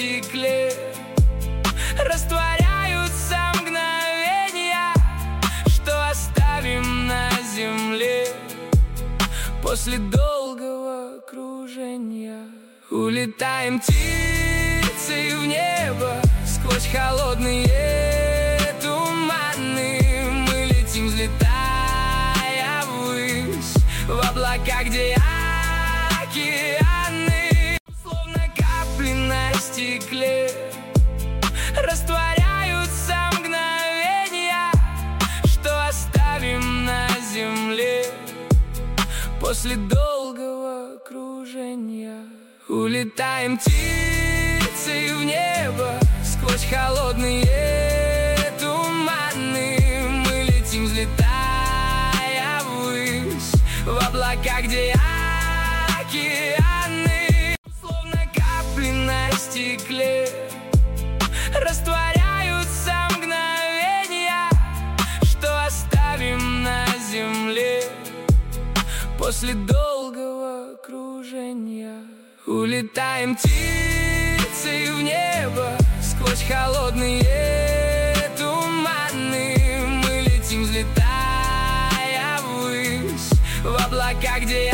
стекле. Растворяются мгновения, что оставим на земле. После долгого кружения улетаем птицей в небо. Сквозь холодные туманы мы летим, взлетая ввысь, в облака, где океаны. Словно капли на стекле растворяются мгновения, что оставим на земле. После долгого кружения улетаем птицей в небо. Сквозь холодные туманы мы летим, взлетая ввысь, в облака, где океаны. Словно капли на стекле растворяются мгновения, что оставим на земле. После долгого кружения улетаем птицей в небо. Сквозь холодные туманы мы летим, взлетая ввысь, в облака, где